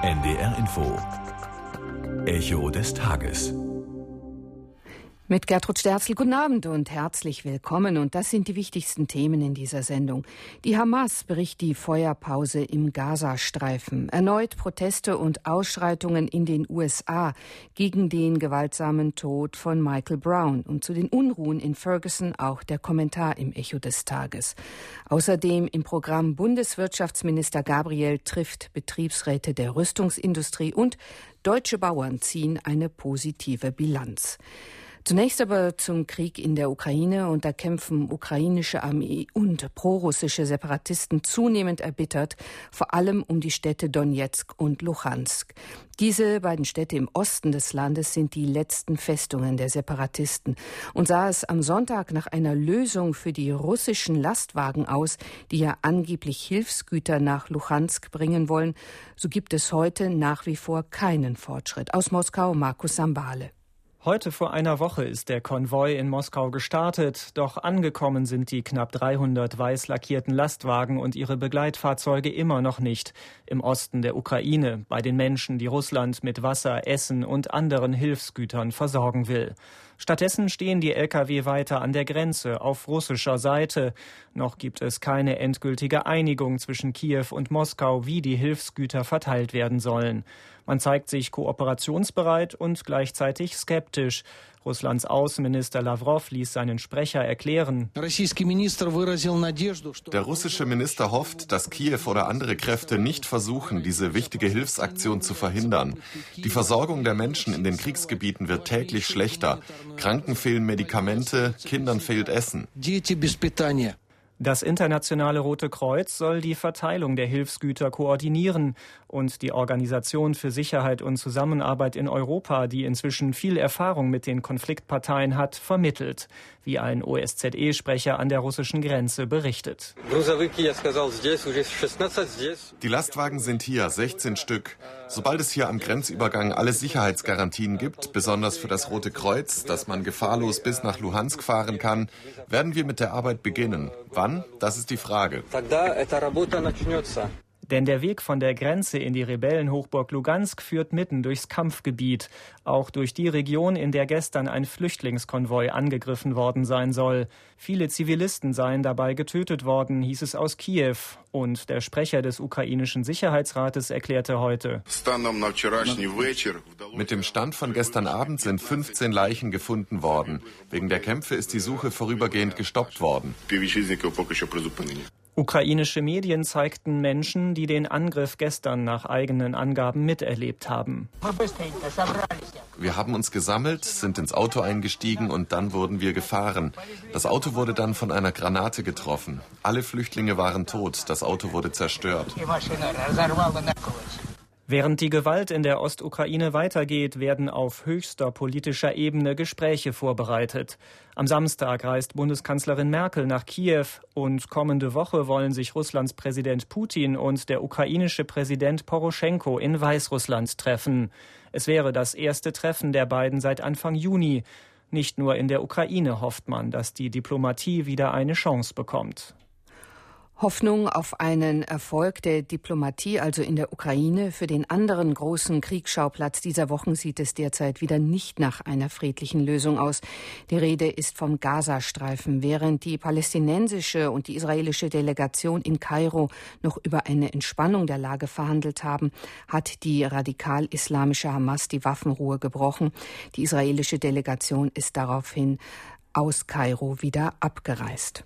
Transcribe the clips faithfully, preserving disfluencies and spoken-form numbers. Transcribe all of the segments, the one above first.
N D R Info. Echo des Tages. Mit Gertrud Sterzel, guten Abend und herzlich willkommen. Und das sind die wichtigsten Themen in dieser Sendung. Die Hamas bricht die Feuerpause im Gazastreifen. Erneut Proteste und Ausschreitungen in den U S A gegen den gewaltsamen Tod von Michael Brown. Und zu den Unruhen in Ferguson auch der Kommentar im Echo des Tages. Außerdem im Programm Bundeswirtschaftsminister Gabriel trifft Betriebsräte der Rüstungsindustrie und deutsche Bauern ziehen eine positive Bilanz. Zunächst aber zum Krieg in der Ukraine, und da kämpfen ukrainische Armee und prorussische Separatisten zunehmend erbittert, vor allem um die Städte Donezk und Luhansk. Diese beiden Städte im Osten des Landes sind die letzten Festungen der Separatisten. Und sah es am Sonntag nach einer Lösung für die russischen Lastwagen aus, die ja angeblich Hilfsgüter nach Luhansk bringen wollen, so gibt es heute nach wie vor keinen Fortschritt. Aus Moskau Markus Sambale. Heute vor einer Woche ist der Konvoi in Moskau gestartet, doch angekommen sind die knapp dreihundert weiß lackierten Lastwagen und ihre Begleitfahrzeuge immer noch nicht im Osten der Ukraine, bei den Menschen, die Russland mit Wasser, Essen und anderen Hilfsgütern versorgen will. Stattdessen stehen die L K W weiter an der Grenze auf russischer Seite. Noch gibt es keine endgültige Einigung zwischen Kiew und Moskau, wie die Hilfsgüter verteilt werden sollen. Man zeigt sich kooperationsbereit und gleichzeitig skeptisch. Russlands Außenminister Lavrov ließ seinen Sprecher erklären: Der russische Minister hofft, dass Kiew oder andere Kräfte nicht versuchen, diese wichtige Hilfsaktion zu verhindern. Die Versorgung der Menschen in den Kriegsgebieten wird täglich schlechter. Kranken fehlen Medikamente, Kindern fehlt Essen. Das Internationale Rote Kreuz soll die Verteilung der Hilfsgüter koordinieren und die Organisation für Sicherheit und Zusammenarbeit in Europa, die inzwischen viel Erfahrung mit den Konfliktparteien hat, vermittelt, wie ein O S Z E-Sprecher an der russischen Grenze berichtet. Die Lastwagen sind hier, sechzehn Stück. Sobald es hier am Grenzübergang alle Sicherheitsgarantien gibt, besonders für das Rote Kreuz, dass man gefahrlos bis nach Luhansk fahren kann, werden wir mit der Arbeit beginnen. Wann? Das ist die Frage. Denn der Weg von der Grenze in die Rebellenhochburg Lugansk führt mitten durchs Kampfgebiet, auch durch die Region, in der gestern ein Flüchtlingskonvoi angegriffen worden sein soll. Viele Zivilisten seien dabei getötet worden, hieß es aus Kiew. Und der Sprecher des ukrainischen Sicherheitsrates erklärte heute: Mit dem Stand von gestern Abend sind fünfzehn Leichen gefunden worden. Wegen der Kämpfe ist die Suche vorübergehend gestoppt worden. Ukrainische Medien zeigten Menschen, die den Angriff gestern nach eigenen Angaben miterlebt haben. Wir haben uns gesammelt, sind ins Auto eingestiegen und dann wurden wir gefahren. Das Auto wurde dann von einer Granate getroffen. Alle Flüchtlinge waren tot, das Auto wurde zerstört. Während die Gewalt in der Ostukraine weitergeht, werden auf höchster politischer Ebene Gespräche vorbereitet. Am Samstag reist Bundeskanzlerin Merkel nach Kiew und kommende Woche wollen sich Russlands Präsident Putin und der ukrainische Präsident Poroschenko in Weißrussland treffen. Es wäre das erste Treffen der beiden seit Anfang Juni. Nicht nur in der Ukraine hofft man, dass die Diplomatie wieder eine Chance bekommt. Hoffnung auf einen Erfolg der Diplomatie, also in der Ukraine. Für den anderen großen Kriegsschauplatz dieser Wochen sieht es derzeit wieder nicht nach einer friedlichen Lösung aus. Die Rede ist vom Gazastreifen. Während die palästinensische und die israelische Delegation in Kairo noch über eine Entspannung der Lage verhandelt haben, hat die radikal-islamische Hamas die Waffenruhe gebrochen. Die israelische Delegation ist daraufhin aus Kairo wieder abgereist.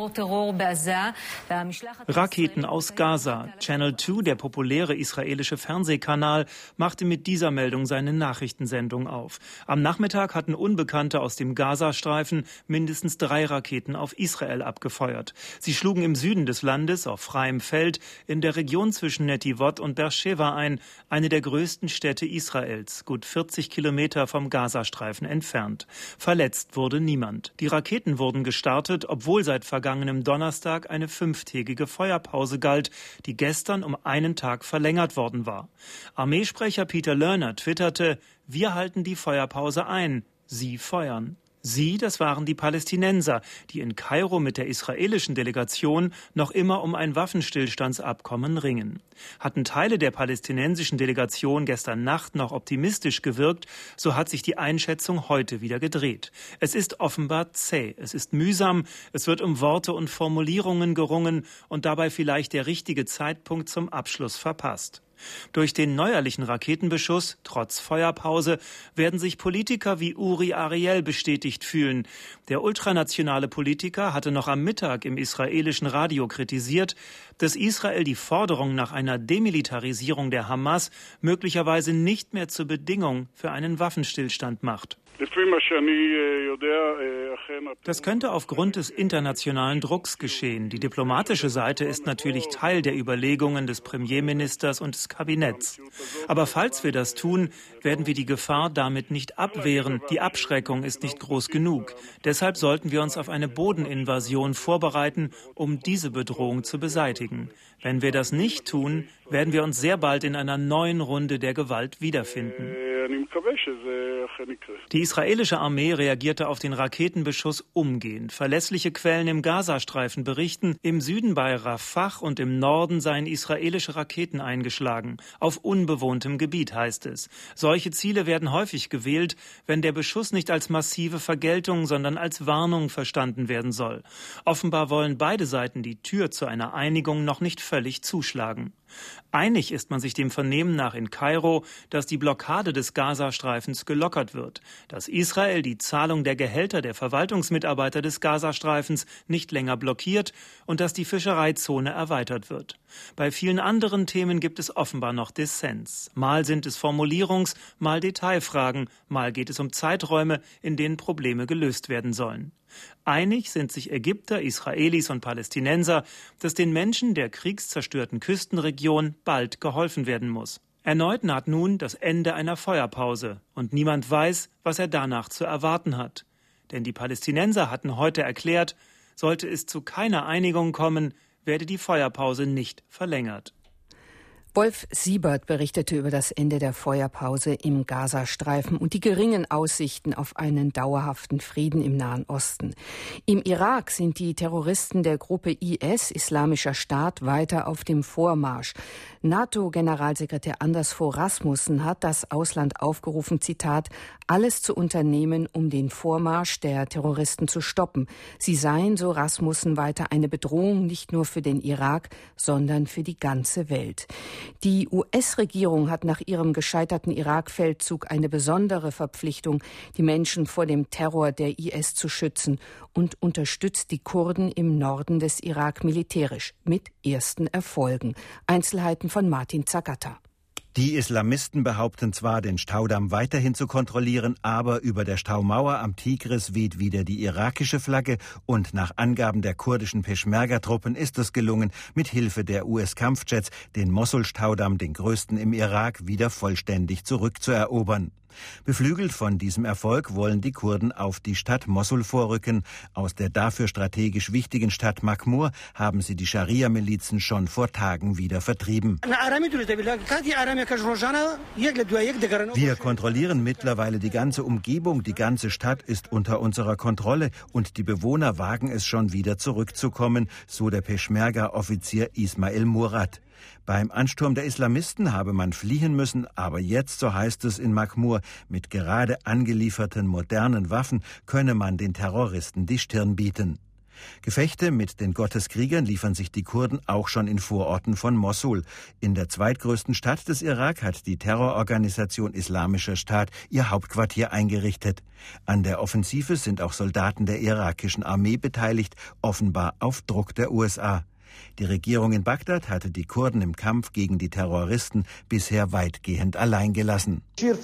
Raketen aus Gaza. Channel zwei, der populäre israelische Fernsehkanal, machte mit dieser Meldung seine Nachrichtensendung auf. Am Nachmittag hatten Unbekannte aus dem Gazastreifen mindestens drei Raketen auf Israel abgefeuert. Sie schlugen im Süden des Landes auf freiem Feld in der Region zwischen Netivot und Beersheva ein, eine der größten Städte Israels, gut vierzig Kilometer vom Gazastreifen entfernt. Verletzt wurde niemand. Die Raketen wurden gestartet, obwohl seit vergangenem Donnerstag eine fünftägige Feuerpause galt, die gestern um einen Tag verlängert worden war. Armeesprecher Peter Lerner twitterte: Wir halten die Feuerpause ein, Sie feuern. Sie, das waren die Palästinenser, die in Kairo mit der israelischen Delegation noch immer um ein Waffenstillstandsabkommen ringen. Hatten Teile der palästinensischen Delegation gestern Nacht noch optimistisch gewirkt, so hat sich die Einschätzung heute wieder gedreht. Es ist offenbar zäh, es ist mühsam, es wird um Worte und Formulierungen gerungen und dabei vielleicht der richtige Zeitpunkt zum Abschluss verpasst. Durch den neuerlichen Raketenbeschuss, trotz Feuerpause, werden sich Politiker wie Uri Ariel bestätigt fühlen. Der ultranationale Politiker hatte noch am Mittag im israelischen Radio kritisiert, dass Israel die Forderung nach einer Demilitarisierung der Hamas möglicherweise nicht mehr zur Bedingung für einen Waffenstillstand macht. Das könnte aufgrund des internationalen Drucks geschehen. Die diplomatische Seite ist natürlich Teil der Überlegungen des Premierministers und des Kabinetts. Aber falls wir das tun, werden wir die Gefahr damit nicht abwehren. Die Abschreckung ist nicht groß genug. Deshalb sollten wir uns auf eine Bodeninvasion vorbereiten, um diese Bedrohung zu beseitigen. Wenn wir das nicht tun, werden wir uns sehr bald in einer neuen Runde der Gewalt wiederfinden. Die israelische Armee reagierte auf den Raketenbeschuss umgehend. Verlässliche Quellen im Gazastreifen berichten, im Süden bei Rafah und im Norden seien israelische Raketen eingeschlagen. Auf unbewohntem Gebiet, heißt es. Solche Ziele werden häufig gewählt, wenn der Beschuss nicht als massive Vergeltung, sondern als Warnung verstanden werden soll. Offenbar wollen beide Seiten die Tür zu einer Einigung noch nicht völlig zuschlagen. Einig ist man sich dem Vernehmen nach in Kairo, dass die Blockade des Gazastreifens gelockert wird, dass Israel die Zahlung der Gehälter der Verwaltungsmitarbeiter des Gazastreifens nicht länger blockiert und dass die Fischereizone erweitert wird. Bei vielen anderen Themen gibt es offenbar noch Dissens. Mal sind es Formulierungs-, mal Detailfragen, mal geht es um Zeiträume, in denen Probleme gelöst werden sollen. Einig sind sich Ägypter, Israelis und Palästinenser, dass den Menschen der kriegszerstörten Küstenregion bald geholfen werden muss. Erneut naht nun das Ende einer Feuerpause und niemand weiß, was er danach zu erwarten hat. Denn die Palästinenser hatten heute erklärt, sollte es zu keiner Einigung kommen, werde die Feuerpause nicht verlängert. Wolf Siebert berichtete über das Ende der Feuerpause im Gazastreifen und die geringen Aussichten auf einen dauerhaften Frieden im Nahen Osten. Im Irak sind die Terroristen der Gruppe I S, Islamischer Staat, weiter auf dem Vormarsch. NATO-Generalsekretär Anders Fogh Rasmussen hat das Ausland aufgerufen, Zitat, alles zu unternehmen, um den Vormarsch der Terroristen zu stoppen. Sie seien, so Rasmussen weiter, eine Bedrohung nicht nur für den Irak, sondern für die ganze Welt. Die U S-Regierung hat nach ihrem gescheiterten Irak-Feldzug eine besondere Verpflichtung, die Menschen vor dem Terror der I S zu schützen und unterstützt die Kurden im Norden des Irak militärisch mit ersten Erfolgen. Einzelheiten von Martin Zagatta. Die Islamisten behaupten zwar, den Staudamm weiterhin zu kontrollieren, aber über der Staumauer am Tigris weht wieder die irakische Flagge und nach Angaben der kurdischen Peschmerga-Truppen ist es gelungen, mit Hilfe der U S-Kampfjets den Mossul-Staudamm, den größten im Irak, wieder vollständig zurückzuerobern. Beflügelt von diesem Erfolg wollen die Kurden auf die Stadt Mossul vorrücken. Aus der dafür strategisch wichtigen Stadt Makmur haben sie die Scharia-Milizen schon vor Tagen wieder vertrieben. Wir kontrollieren mittlerweile die ganze Umgebung, die ganze Stadt ist unter unserer Kontrolle und die Bewohner wagen es schon wieder zurückzukommen, so der Peschmerga-Offizier Ismail Murad. Beim Ansturm der Islamisten habe man fliehen müssen, aber jetzt, so heißt es in Makmur, mit gerade angelieferten modernen Waffen könne man den Terroristen die Stirn bieten. Gefechte mit den Gotteskriegern liefern sich die Kurden auch schon in Vororten von Mossul. In der zweitgrößten Stadt des Irak hat die Terrororganisation Islamischer Staat ihr Hauptquartier eingerichtet. An der Offensive sind auch Soldaten der irakischen Armee beteiligt, offenbar auf Druck der U S A. Die Regierung in Bagdad hatte die Kurden im Kampf gegen die Terroristen bisher weitgehend allein gelassen.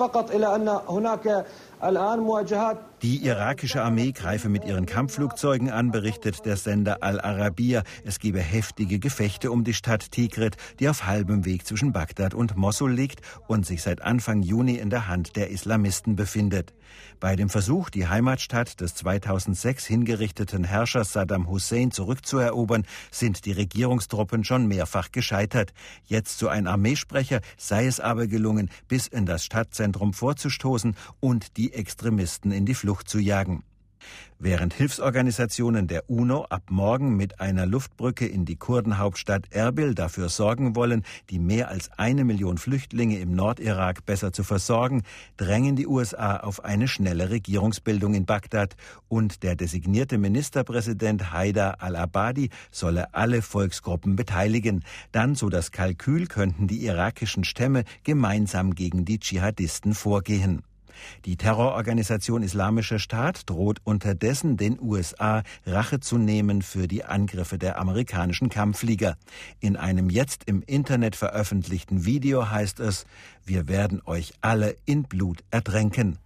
Die irakische Armee greife mit ihren Kampfflugzeugen an, berichtet der Sender Al-Arabiya. Es gebe heftige Gefechte um die Stadt Tikrit, die auf halbem Weg zwischen Bagdad und Mossul liegt und sich seit Anfang Juni in der Hand der Islamisten befindet. Bei dem Versuch, die Heimatstadt des zweitausendsechs hingerichteten Herrschers Saddam Hussein zurückzuerobern, sind die Regierungstruppen schon mehrfach gescheitert. Jetzt, so ein Armeesprecher, sei es aber gelungen, bis in das Stadtzentrum vorzustoßen und die Extremisten in die Flucht zu jagen. Während Hilfsorganisationen der UNO ab morgen mit einer Luftbrücke in die Kurdenhauptstadt Erbil dafür sorgen wollen, die mehr als eine Million Flüchtlinge im Nordirak besser zu versorgen, drängen die U S A auf eine schnelle Regierungsbildung in Bagdad und der designierte Ministerpräsident Haider al-Abadi solle alle Volksgruppen beteiligen. Dann, so das Kalkül, könnten die irakischen Stämme gemeinsam gegen die Dschihadisten vorgehen. Die Terrororganisation Islamischer Staat droht unterdessen den U S A Rache zu nehmen für die Angriffe der amerikanischen Kampfflieger. In einem jetzt im Internet veröffentlichten Video heißt es: Wir werden euch alle in Blut ertränken.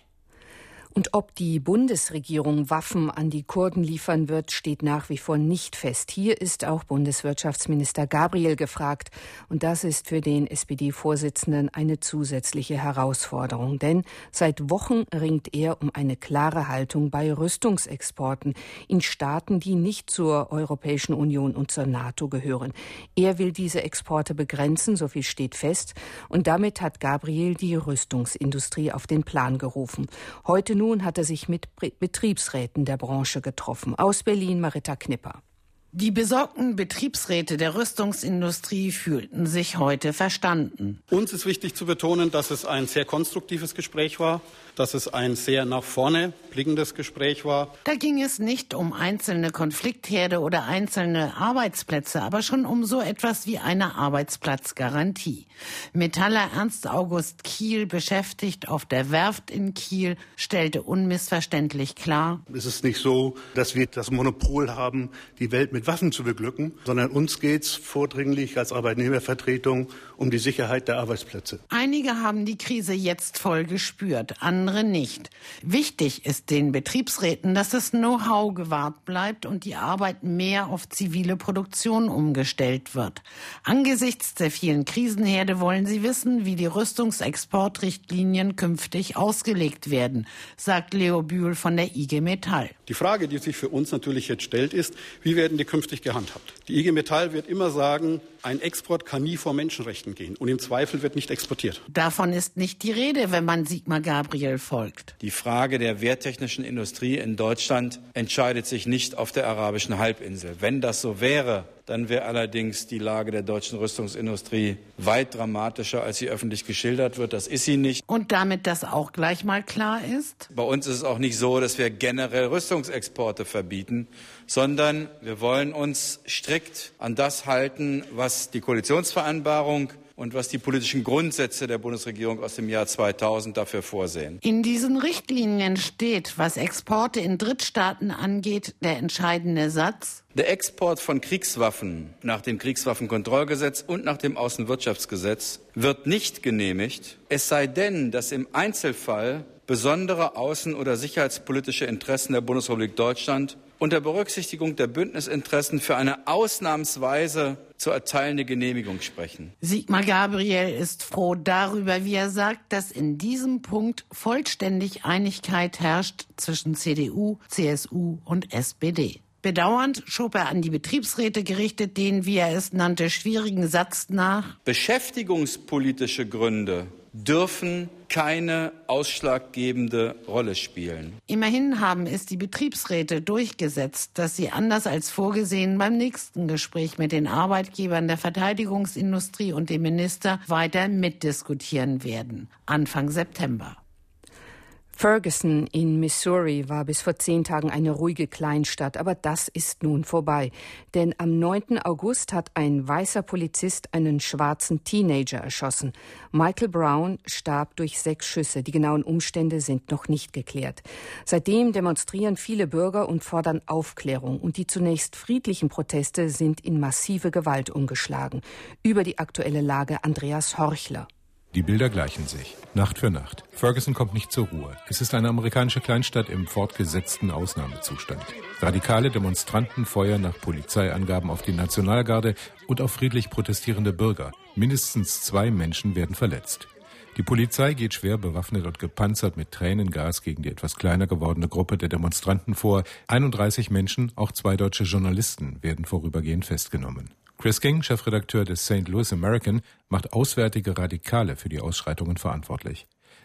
Und ob die Bundesregierung Waffen an die Kurden liefern wird, steht nach wie vor nicht fest. Hier ist auch Bundeswirtschaftsminister Gabriel gefragt. Und das ist für den S P D-Vorsitzenden eine zusätzliche Herausforderung. Denn seit Wochen ringt er um eine klare Haltung bei Rüstungsexporten in Staaten, die nicht zur Europäischen Union und zur NATO gehören. Er will diese Exporte begrenzen, so viel steht fest. Und damit hat Gabriel die Rüstungsindustrie auf den Plan gerufen. Heute nun hat er sich mit Betriebsräten der Branche getroffen. Aus Berlin Maritta Knipper. Die besorgten Betriebsräte der Rüstungsindustrie fühlten sich heute verstanden. Uns ist wichtig zu betonen, dass es ein sehr konstruktives Gespräch war, dass es ein sehr nach vorne blickendes Gespräch war. Da ging es nicht um einzelne Konfliktherde oder einzelne Arbeitsplätze, aber schon um so etwas wie eine Arbeitsplatzgarantie. Metaller Ernst August Kiel, beschäftigt auf der Werft in Kiel, stellte unmissverständlich klar: Es ist nicht so, dass wir das Monopol haben, die Welt mit Waffen zu beglücken, sondern uns geht es vordringlich als Arbeitnehmervertretung um die Sicherheit der Arbeitsplätze. Einige haben die Krise jetzt voll gespürt, andere nicht. Wichtig ist den Betriebsräten, dass das Know-how gewahrt bleibt und die Arbeit mehr auf zivile Produktion umgestellt wird. Angesichts der vielen Krisenherde wollen sie wissen, wie die Rüstungsexportrichtlinien künftig ausgelegt werden, sagt Leo Bühl von der I G Metall. Die Frage, die sich für uns natürlich jetzt stellt, ist, wie werden die künftig gehandhabt? Die I G Metall wird immer sagen, ein Export kann nie vor Menschenrechten gehen und im Zweifel wird nicht exportiert. Davon ist nicht die Rede, wenn man Sigmar Gabriel folgt. Die Frage der wehrtechnischen Industrie in Deutschland entscheidet sich nicht auf der arabischen Halbinsel. Wenn das so wäre, dann wäre allerdings die Lage der deutschen Rüstungsindustrie weit dramatischer, als sie öffentlich geschildert wird. Das ist sie nicht. Und damit das auch gleich mal klar ist? Bei uns ist es auch nicht so, dass wir generell Rüstungsexporte verbieten, sondern wir wollen uns strikt an das halten, was die Koalitionsvereinbarung und was die politischen Grundsätze der Bundesregierung aus dem Jahr zweitausend dafür vorsehen. In diesen Richtlinien steht, was Exporte in Drittstaaten angeht, der entscheidende Satz: Der Export von Kriegswaffen nach dem Kriegswaffenkontrollgesetz und nach dem Außenwirtschaftsgesetz wird nicht genehmigt, es sei denn, dass im Einzelfall besondere außen- oder sicherheitspolitische Interessen der Bundesrepublik Deutschland unter Berücksichtigung der Bündnisinteressen für eine ausnahmsweise zu erteilende Genehmigung sprechen. Sigmar Gabriel ist froh darüber, wie er sagt, dass in diesem Punkt vollständig Einigkeit herrscht zwischen C D U, C S U und S P D. Bedauernd schob er an die Betriebsräte gerichtet den, wie er es nannte, schwierigen Satz nach: Beschäftigungspolitische Gründe dürfen keine ausschlaggebende Rolle spielen. Immerhin haben es die Betriebsräte durchgesetzt, dass sie anders als vorgesehen beim nächsten Gespräch mit den Arbeitgebern der Verteidigungsindustrie und dem Minister weiter mitdiskutieren werden. Anfang September. Ferguson in Missouri war bis vor zehn Tagen eine ruhige Kleinstadt, aber das ist nun vorbei. Denn am neunten August hat ein weißer Polizist einen schwarzen Teenager erschossen. Michael Brown starb durch sechs Schüsse. Die genauen Umstände sind noch nicht geklärt. Seitdem demonstrieren viele Bürger und fordern Aufklärung. Und die zunächst friedlichen Proteste sind in massive Gewalt umgeschlagen. Über die aktuelle Lage Andreas Horchler. Die Bilder gleichen sich, Nacht für Nacht. Ferguson kommt nicht zur Ruhe. Es ist eine amerikanische Kleinstadt im fortgesetzten Ausnahmezustand. Radikale Demonstranten feuern nach Polizeiangaben auf die Nationalgarde und auf friedlich protestierende Bürger. Mindestens zwei Menschen werden verletzt. Die Polizei geht schwer bewaffnet und gepanzert mit Tränengas gegen die etwas kleiner gewordene Gruppe der Demonstranten vor. einunddreißig Menschen, auch zwei deutsche Journalisten, werden vorübergehend festgenommen. Chris King, Chefredakteur des Saint Louis American, macht auswärtige Radikale für die Ausschreitungen verantwortlich.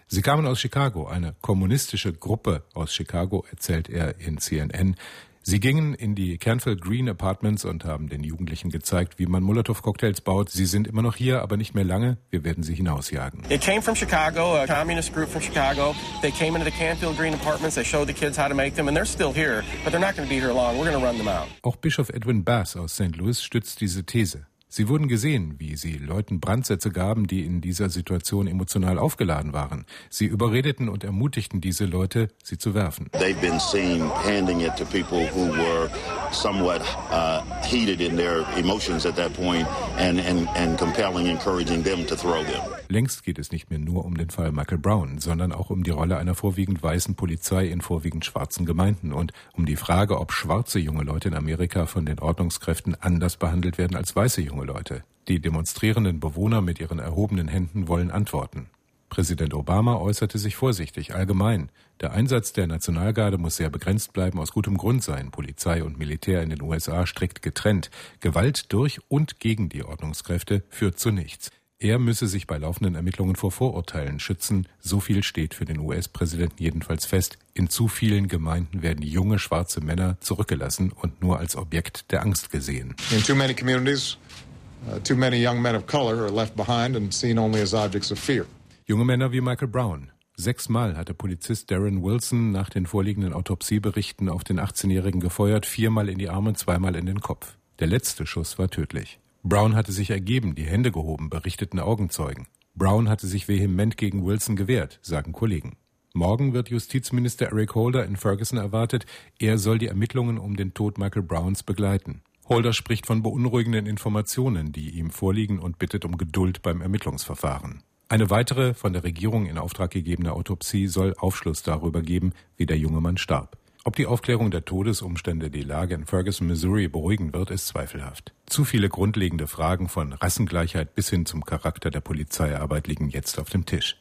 Sie kamen aus Chicago, eine kommunistische Gruppe aus Chicago, erzählt er in C N N. Sie gingen in die Canfield Green Apartments und haben den Jugendlichen gezeigt, wie man Molotow-Cocktails baut. Sie sind immer noch hier, aber nicht mehr lange. Wir werden sie hinausjagen. It came from Chicago, a communist group from Chicago. They came into the Canfield Green Apartments. They showed the kids how to make them, and they're still here, but they're not going to be here long. We're going to run them out. Auch Bischof Edwin Bass aus Saint Louis stützt diese These. Sie wurden gesehen, wie sie Leuten Brandsätze gaben, die in dieser Situation emotional aufgeladen waren. Sie überredeten und ermutigten diese Leute, sie zu werfen. They've been seen handing it to people who were somewhat uh, heated in their emotions at that point and, and, and compelling, encouraging them to throw them. Längst geht es nicht mehr nur um den Fall Michael Brown, sondern auch um die Rolle einer vorwiegend weißen Polizei in vorwiegend schwarzen Gemeinden und um die Frage, ob schwarze junge Leute in Amerika von den Ordnungskräften anders behandelt werden als weiße junge Leute. Die demonstrierenden Bewohner mit ihren erhobenen Händen wollen Antworten. Präsident Obama äußerte sich vorsichtig, allgemein. Der Einsatz der Nationalgarde muss sehr begrenzt bleiben, aus gutem Grund seien Polizei und Militär in den U S A strikt getrennt. Gewalt durch und gegen die Ordnungskräfte führt zu nichts. Er müsse sich bei laufenden Ermittlungen vor Vorurteilen schützen. So viel steht für den U S-Präsidenten jedenfalls fest. In zu vielen Gemeinden werden junge schwarze Männer zurückgelassen und nur als Objekt der Angst gesehen. In too many communities, uh, too many young men of color are left behind and seen only as objects of fear. Junge Männer wie Michael Brown. Sechsmal hatte Polizist Darren Wilson nach den vorliegenden Autopsieberichten auf den achtzehnjährigen gefeuert, viermal in die Arme, zweimal in den Kopf. Der letzte Schuss war tödlich. Brown hatte sich ergeben, die Hände gehoben, berichteten Augenzeugen. Brown hatte sich vehement gegen Wilson gewehrt, sagen Kollegen. Morgen wird Justizminister Eric Holder in Ferguson erwartet. Er soll die Ermittlungen um den Tod Michael Browns begleiten. Holder spricht von beunruhigenden Informationen, die ihm vorliegen, und bittet um Geduld beim Ermittlungsverfahren. Eine weitere von der Regierung in Auftrag gegebene Autopsie soll Aufschluss darüber geben, wie der junge Mann starb. Ob die Aufklärung der Todesumstände die Lage in Ferguson, Missouri beruhigen wird, ist zweifelhaft. Zu viele grundlegende Fragen von Rassengleichheit bis hin zum Charakter der Polizeiarbeit liegen jetzt auf dem Tisch.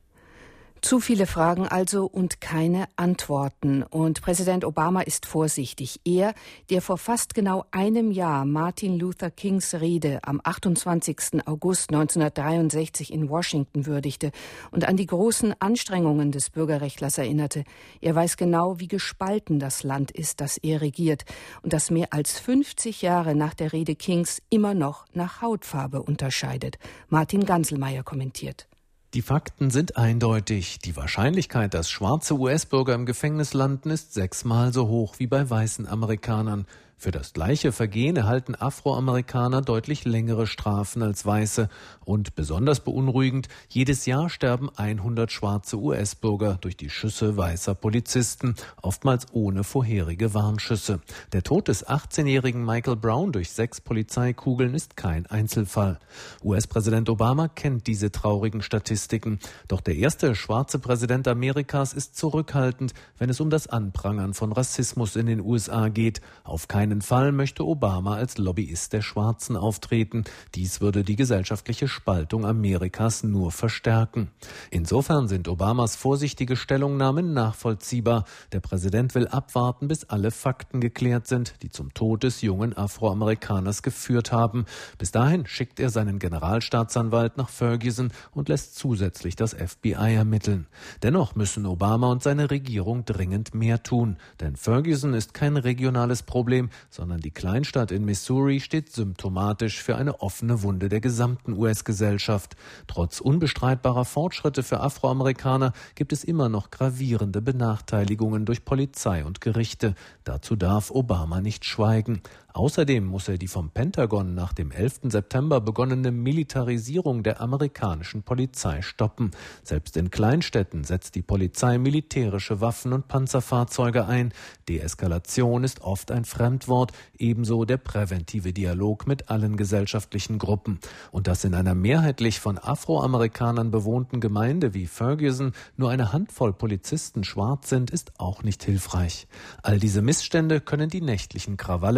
Zu viele Fragen also und keine Antworten. Und Präsident Obama ist vorsichtig. Er, der vor fast genau einem Jahr Martin Luther Kings Rede am achtundzwanzigsten August neunzehnhundertdreiundsechzig in Washington würdigte und an die großen Anstrengungen des Bürgerrechtlers erinnerte. Er weiß genau, wie gespalten das Land ist, das er regiert und das mehr als fünfzig Jahre nach der Rede Kings immer noch nach Hautfarbe unterscheidet. Martin Ganselmeier kommentiert. Die Fakten sind eindeutig. Die Wahrscheinlichkeit, dass schwarze U S-Bürger im Gefängnis landen, ist sechsmal so hoch wie bei weißen Amerikanern. Für das gleiche Vergehen erhalten Afroamerikaner deutlich längere Strafen als Weiße. Und besonders beunruhigend, jedes Jahr sterben hundert schwarze U S-Bürger durch die Schüsse weißer Polizisten, oftmals ohne vorherige Warnschüsse. Der Tod des achtzehnjährigen Michael Brown durch sechs Polizeikugeln ist kein Einzelfall. U S-Präsident Obama kennt diese traurigen Statistiken. Doch der erste schwarze Präsident Amerikas ist zurückhaltend, wenn es um das Anprangern von Rassismus in den U S A geht. Auf keinen Fall möchte Obama als Lobbyist der Schwarzen auftreten. Dies würde die gesellschaftliche Spaltung Amerikas nur verstärken. Insofern sind Obamas vorsichtige Stellungnahmen nachvollziehbar. Der Präsident will abwarten, bis alle Fakten geklärt sind, die zum Tod des jungen Afroamerikaners geführt haben. Bis dahin schickt er seinen Generalstaatsanwalt nach Ferguson und lässt zusätzlich das F B I ermitteln. Dennoch müssen Obama und seine Regierung dringend mehr tun. Denn Ferguson ist kein regionales Problem, sondern die Kleinstadt in Missouri steht symptomatisch für eine offene Wunde der gesamten U S-Gesellschaft. Trotz unbestreitbarer Fortschritte für Afroamerikaner gibt es immer noch gravierende Benachteiligungen durch Polizei und Gerichte. Dazu darf Obama nicht schweigen. Außerdem muss er die vom Pentagon nach dem elften September begonnene Militarisierung der amerikanischen Polizei stoppen. Selbst in Kleinstädten setzt die Polizei militärische Waffen und Panzerfahrzeuge ein. Deeskalation ist oft ein Fremdwort, ebenso der präventive Dialog mit allen gesellschaftlichen Gruppen. Und dass in einer mehrheitlich von Afroamerikanern bewohnten Gemeinde wie Ferguson nur eine Handvoll Polizisten schwarz sind, ist auch nicht hilfreich. All diese Missstände können die nächtlichen Krawalle einer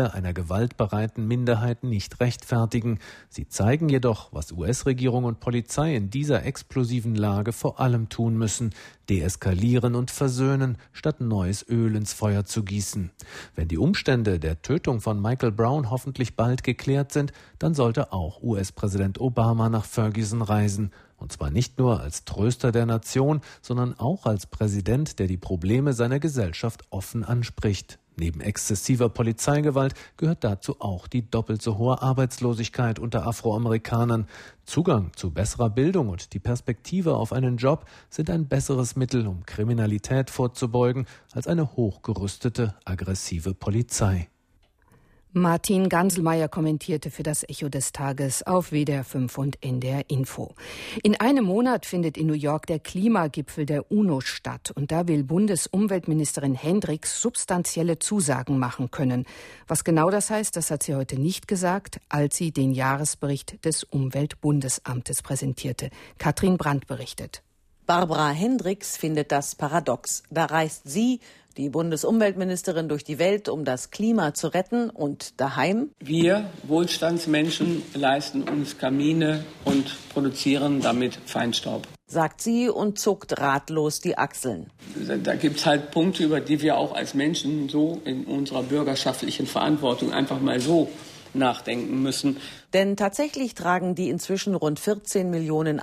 gewaltbereiten Minderheiten nicht rechtfertigen. Sie zeigen jedoch, was U S-Regierung und Polizei in dieser explosiven Lage vor allem tun müssen: deeskalieren und versöhnen, statt neues Öl ins Feuer zu gießen. Wenn die Umstände der Tötung von Michael Brown hoffentlich bald geklärt sind, dann sollte auch U S-Präsident Obama nach Ferguson reisen. Und zwar nicht nur als Tröster der Nation, sondern auch als Präsident, der die Probleme seiner Gesellschaft offen anspricht. Neben exzessiver Polizeigewalt gehört dazu auch die doppelt so hohe Arbeitslosigkeit unter Afroamerikanern. Zugang zu besserer Bildung und die Perspektive auf einen Job sind ein besseres Mittel, um Kriminalität vorzubeugen, als eine hochgerüstete, aggressive Polizei. Martin Ganselmeier kommentierte für das Echo des Tages auf W D R fünf und N D R Info. In einem Monat findet in New York der Klimagipfel der UNO statt. Und da will Bundesumweltministerin Hendricks substanzielle Zusagen machen können. Was genau das heißt, das hat sie heute nicht gesagt, als sie den Jahresbericht des Umweltbundesamtes präsentierte. Katrin Brandt berichtet. Barbara Hendricks findet das paradox. Da reist sie, die Bundesumweltministerin, durch die Welt, um das Klima zu retten, und daheim? Wir Wohlstandsmenschen leisten uns Kamine und produzieren damit Feinstaub, sagt sie und zuckt ratlos die Achseln. Da gibt es halt Punkte, über die wir auch als Menschen so in unserer bürgerschaftlichen Verantwortung einfach mal so nachdenken müssen. Denn tatsächlich tragen die inzwischen rund vierzehn Millionen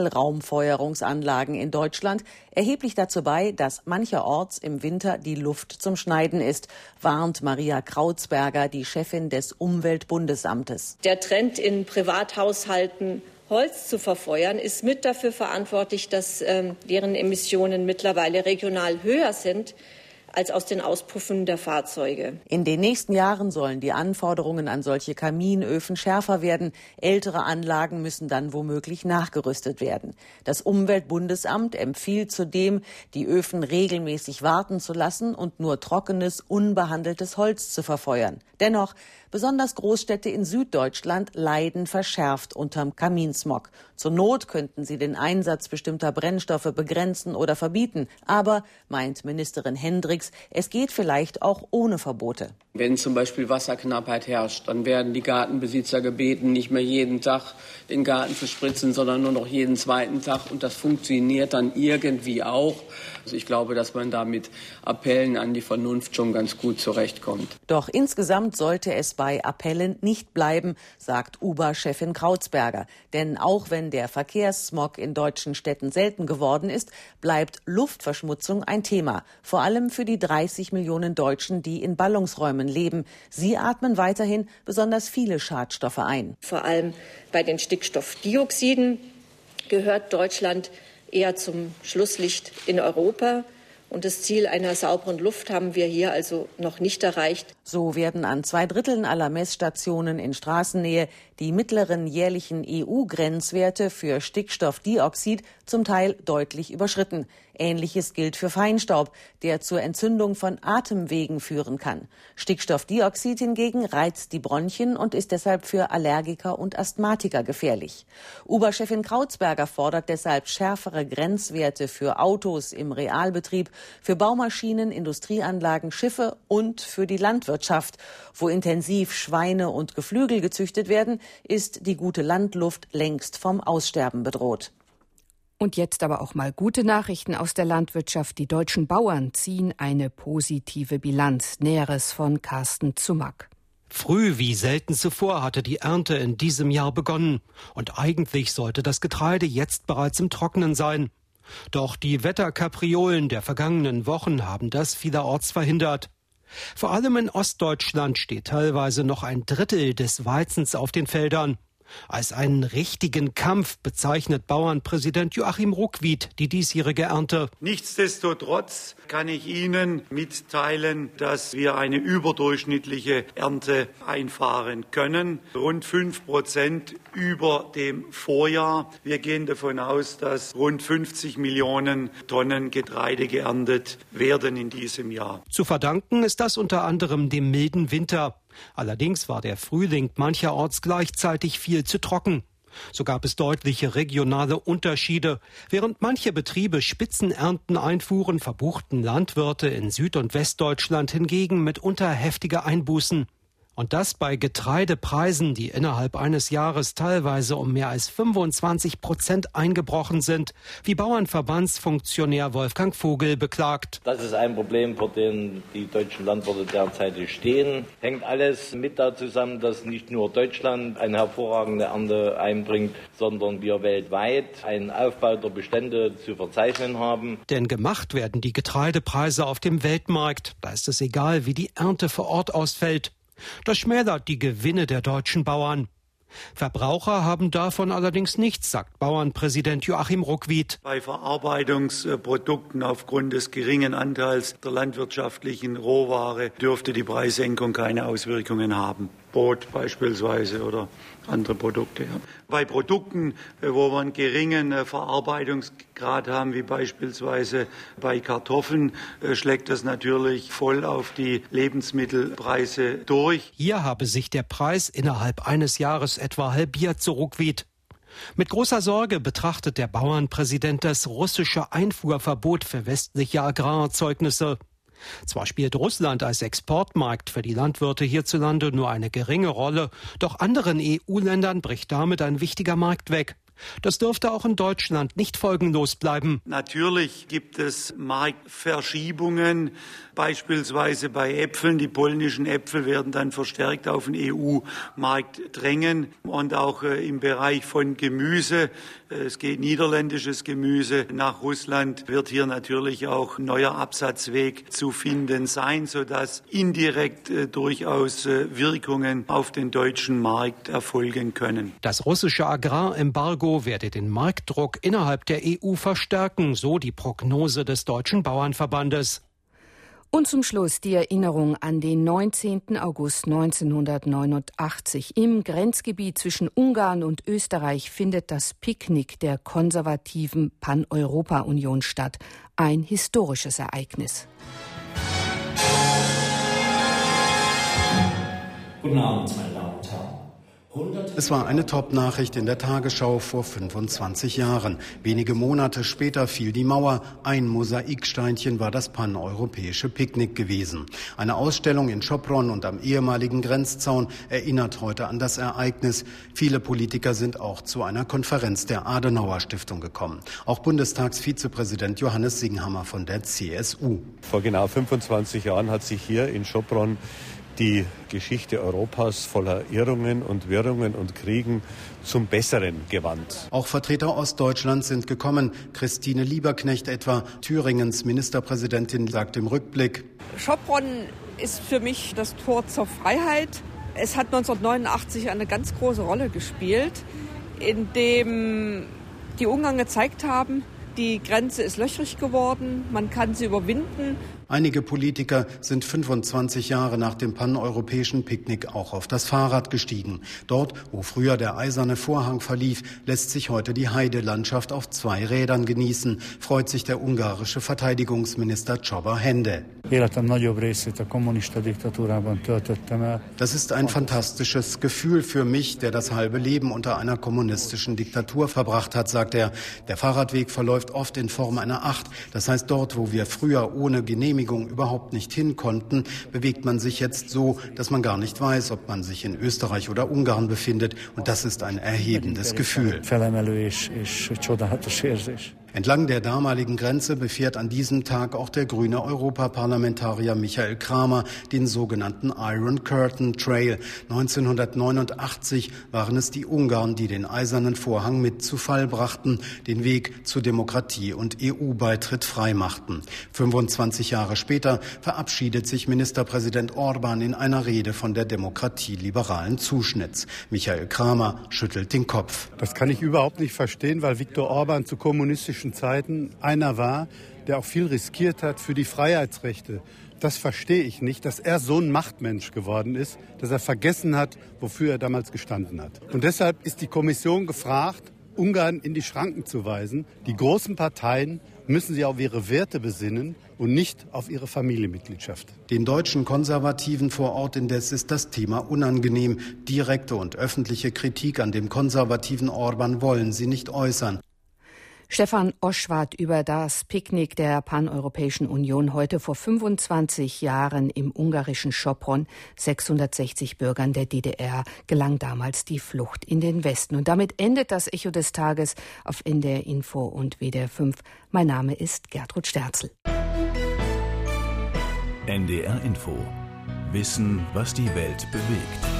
Einzelraumfeuerungsanlagen in Deutschland erheblich dazu bei, dass mancherorts im Winter die Luft zum Schneiden ist, warnt Maria Krautsberger, die Chefin des Umweltbundesamtes. Der Trend in Privathaushalten, Holz zu verfeuern, ist mit dafür verantwortlich, dass ähm, deren Emissionen mittlerweile regional höher sind als aus den Auspuffen der Fahrzeuge. In den nächsten Jahren sollen die Anforderungen an solche Kaminöfen schärfer werden. Ältere Anlagen müssen dann womöglich nachgerüstet werden. Das Umweltbundesamt empfiehlt zudem, die Öfen regelmäßig warten zu lassen und nur trockenes, unbehandeltes Holz zu verfeuern. Dennoch, besonders Großstädte in Süddeutschland leiden verschärft unterm Kaminsmog. Zur Not könnten sie den Einsatz bestimmter Brennstoffe begrenzen oder verbieten. Aber, meint Ministerin Hendricks, es geht vielleicht auch ohne Verbote. Wenn zum Beispiel Wasserknappheit herrscht, dann werden die Gartenbesitzer gebeten, nicht mehr jeden Tag den Garten zu spritzen, sondern nur noch jeden zweiten Tag. Und das funktioniert dann irgendwie auch. Also ich glaube, dass man da mit Appellen an die Vernunft schon ganz gut zurechtkommt. Doch insgesamt sollte es bei Appellen nicht bleiben, sagt U B A-Chefin Krautsberger. Denn auch wenn der Verkehrssmog in deutschen Städten selten geworden ist, bleibt Luftverschmutzung ein Thema. Vor allem für die dreißig Millionen Deutschen, die in Ballungsräumen leben. Sie atmen weiterhin besonders viele Schadstoffe ein. Vor allem bei den Stickstoffdioxiden gehört Deutschland eher zum Schlusslicht in Europa. Und das Ziel einer sauberen Luft haben wir hier also noch nicht erreicht. So werden an zwei Dritteln aller Messstationen in Straßennähe die mittleren jährlichen E U-Grenzwerte für Stickstoffdioxid zum Teil deutlich überschritten. Ähnliches gilt für Feinstaub, der zur Entzündung von Atemwegen führen kann. Stickstoffdioxid hingegen reizt die Bronchien und ist deshalb für Allergiker und Asthmatiker gefährlich. U B A-Chefin Krautsberger fordert deshalb schärfere Grenzwerte für Autos im Realbetrieb, für Baumaschinen, Industrieanlagen, Schiffe und für die Landwirtschaft. Wo intensiv Schweine und Geflügel gezüchtet werden, ist die gute Landluft längst vom Aussterben bedroht. Und jetzt aber auch mal gute Nachrichten aus der Landwirtschaft. Die deutschen Bauern ziehen eine positive Bilanz. Näheres von Carsten Zumack. Früh wie selten zuvor hatte die Ernte in diesem Jahr begonnen. Und eigentlich sollte das Getreide jetzt bereits im Trockenen sein. Doch die Wetterkapriolen der vergangenen Wochen haben das vielerorts verhindert. Vor allem in Ostdeutschland steht teilweise noch ein Drittel des Weizens auf den Feldern. Als einen richtigen Kampf bezeichnet Bauernpräsident Joachim Ruckwied die diesjährige Ernte. Nichtsdestotrotz kann ich Ihnen mitteilen, dass wir eine überdurchschnittliche Ernte einfahren können. Rund fünf Prozent über dem Vorjahr. Wir gehen davon aus, dass rund fünfzig Millionen Tonnen Getreide geerntet werden in diesem Jahr. Zu verdanken ist das unter anderem dem milden Winter. Allerdings war der Frühling mancherorts gleichzeitig viel zu trocken. So gab es deutliche regionale Unterschiede. Während manche Betriebe Spitzenernten einfuhren, verbuchten Landwirte in Süd- und Westdeutschland hingegen mitunter heftige Einbußen. Und das bei Getreidepreisen, die innerhalb eines Jahres teilweise um mehr als fünfundzwanzig Prozent eingebrochen sind, wie Bauernverbandsfunktionär Wolfgang Vogel beklagt. Das ist ein Problem, vor dem die deutschen Landwirte derzeit stehen. Hängt alles mit da zusammen, dass nicht nur Deutschland eine hervorragende Ernte einbringt, sondern wir weltweit einen Aufbau der Bestände zu verzeichnen haben. Denn gemacht werden die Getreidepreise auf dem Weltmarkt. Da ist es egal, wie die Ernte vor Ort ausfällt. Das schmälert die Gewinne der deutschen Bauern. Verbraucher haben davon allerdings nichts, sagt Bauernpräsident Joachim Ruckwied. Bei Verarbeitungsprodukten aufgrund des geringen Anteils der landwirtschaftlichen Rohware dürfte die Preissenkung keine Auswirkungen haben. Brot beispielsweise oder andere Produkte. Ja. Bei Produkten, wo wir einen geringen Verarbeitungsgrad haben, wie beispielsweise bei Kartoffeln, schlägt das natürlich voll auf die Lebensmittelpreise durch. Hier habe sich der Preis innerhalb eines Jahres etwa halbiert, so Ruckwied. Mit großer Sorge betrachtet der Bauernpräsident das russische Einfuhrverbot für westliche Agrarerzeugnisse. Zwar spielt Russland als Exportmarkt für die Landwirte hierzulande nur eine geringe Rolle, doch anderen E U-Ländern bricht damit ein wichtiger Markt weg. Das dürfte auch in Deutschland nicht folgenlos bleiben. Natürlich gibt es Marktverschiebungen, beispielsweise bei Äpfeln. Die polnischen Äpfel werden dann verstärkt auf den E U-Markt drängen. Und auch im Bereich von Gemüse, es geht niederländisches Gemüse nach Russland, wird hier natürlich auch ein neuer Absatzweg zu finden sein, sodass indirekt äh, durchaus äh, Wirkungen auf den deutschen Markt erfolgen können. Das russische Agrarembargo werde den Marktdruck innerhalb der E U verstärken, so die Prognose des Deutschen Bauernverbandes. Und zum Schluss die Erinnerung an den neunzehnten August neunzehnhundertneunundachtzig. Im Grenzgebiet zwischen Ungarn und Österreich findet das Picknick der konservativen Pan-Europa-Union statt. Ein historisches Ereignis. Guten Abend, meine Damen und Herren. Es war eine Top-Nachricht in der Tagesschau vor fünfundzwanzig Jahren. Wenige Monate später fiel die Mauer. Ein Mosaiksteinchen war das paneuropäische Picknick gewesen. Eine Ausstellung in Sopron und am ehemaligen Grenzzaun erinnert heute an das Ereignis. Viele Politiker sind auch zu einer Konferenz der Adenauer-Stiftung gekommen. Auch Bundestagsvizepräsident Johannes Singhammer von der C S U. Vor genau fünfundzwanzig Jahren hat sich hier in Sopron die Geschichte Europas voller Irrungen und Wirrungen und Kriegen zum Besseren gewandt. Auch Vertreter Ostdeutschlands sind gekommen. Christine Lieberknecht etwa, Thüringens Ministerpräsidentin, sagt im Rückblick: Sopron ist für mich das Tor zur Freiheit. Es hat neunzehnhundertneunundachtzig eine ganz große Rolle gespielt, in dem die Ungarn gezeigt haben, die Grenze ist löchrig geworden, man kann sie überwinden. Einige Politiker sind fünfundzwanzig Jahre nach dem paneuropäischen Picknick auch auf das Fahrrad gestiegen. Dort, wo früher der eiserne Vorhang verlief, lässt sich heute die Heidelandschaft auf zwei Rädern genießen, freut sich der ungarische Verteidigungsminister Csaba Hende. Das ist ein fantastisches Gefühl für mich, der das halbe Leben unter einer kommunistischen Diktatur verbracht hat, sagt er. Der Fahrradweg verläuft oft in Form einer Acht. Das heißt, dort, wo wir früher ohne Genehmigung überhaupt nicht hin konnten, bewegt man sich jetzt so, dass man gar nicht weiß, ob man sich in Österreich oder Ungarn befindet. Und das ist ein erhebendes Gefühl. Entlang der damaligen Grenze befährt an diesem Tag auch der grüne Europaparlamentarier Michael Kramer den sogenannten Iron Curtain Trail. neunzehnhundertneunundachtzig waren es die Ungarn, die den eisernen Vorhang mit zu Fall brachten, den Weg zu Demokratie und E U-Beitritt freimachten. fünfundzwanzig Jahre später verabschiedet sich Ministerpräsident Orban in einer Rede von der Demokratie liberalen Zuschnitts. Michael Kramer schüttelt den Kopf. Das kann ich überhaupt nicht verstehen, weil Viktor Orban zu kommunistischen Zeiten einer war, der auch viel riskiert hat für die Freiheitsrechte. Das verstehe ich nicht, dass er so ein Machtmensch geworden ist, dass er vergessen hat, wofür er damals gestanden hat. Und deshalb ist die Kommission gefragt, Ungarn in die Schranken zu weisen. Die großen Parteien müssen sich auf ihre Werte besinnen und nicht auf ihre Familienmitgliedschaft. Den deutschen Konservativen vor Ort indes ist das Thema unangenehm. Direkte und öffentliche Kritik an dem konservativen Orban wollen sie nicht äußern. Stefan Oschwart über das Picknick der Paneuropäischen Union heute vor fünfundzwanzig Jahren im ungarischen Sopron. sechshundertsechzig Bürgern der D D R gelang damals die Flucht in den Westen. Und damit endet das Echo des Tages auf N D R Info und W D R fünf. Mein Name ist Gertrud Sterzel. N D R Info. Wissen, was die Welt bewegt.